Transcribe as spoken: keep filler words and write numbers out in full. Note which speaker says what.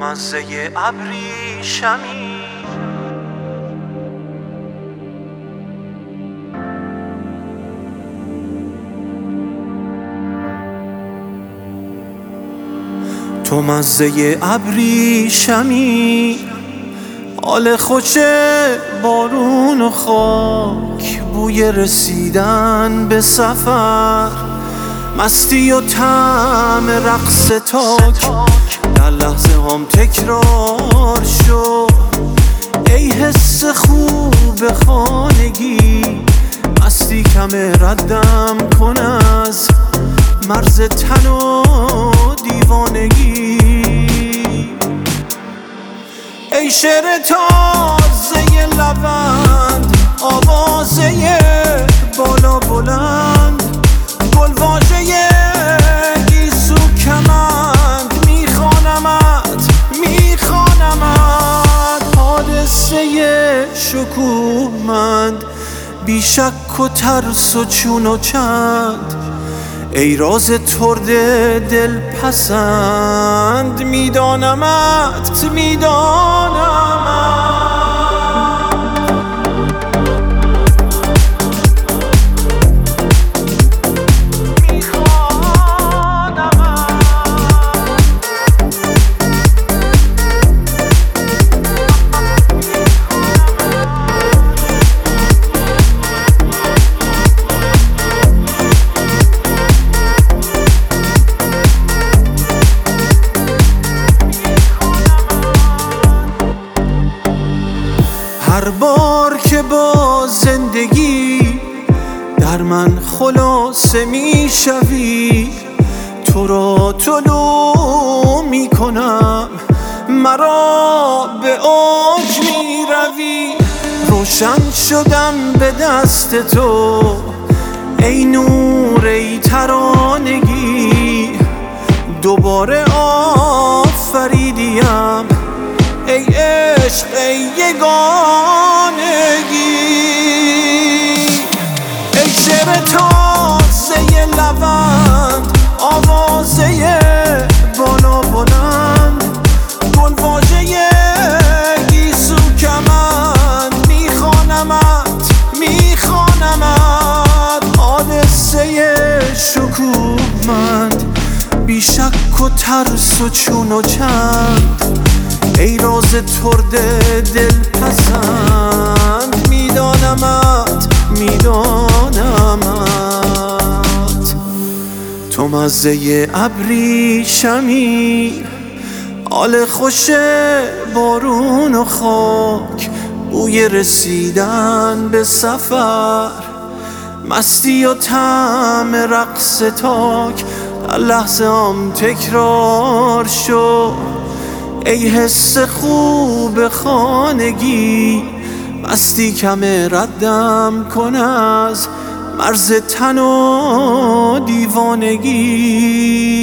Speaker 1: مزه ابریشمی تو مزه ابریشمی حال خوش بارون و خاک، بوی رسیدن به سفر، مستی و طعم رقص تاک در لحظه هم تکرار شو. ای حس خوب خانگی، مستی کم ردم کن از مرز تن و دیوانگی. ای شعر تازه لبند، آوازه بالا بلند، گلواژه گیسو کمند، میخوانمت میخوانمت حادثه شکوهمند، بی شک و ترس و چون و چند. ای راز ترد دل پسند، میدانمت میدانمت هر بار که با زندگی در من خلاصه می شوی، تو را طلوع می کنم، مرا به اوج می روی. روشن شدم به دست تو ای نور ای ترانگی، دوباره آفریدیم ای عشق ای یگانگی. ای شعر تازه لبند، آوازه بالا بلند، گلواژه گیسو کمند، میخوانمت میخوانمت حادثه شکوهمند، بی شک و ترس و چون و چند. ای راز ترد دل پسند، میدانمت میدانمت تو مزه ابریشمی، حال خوش بارون و خاک، بوی رسیدن به سفر، مستی و طعم رقص تاک در لحظه هم تکرار شو. ای حس خوب خانگی، مستی کم ردم کن از مرز تن و دیوانگی.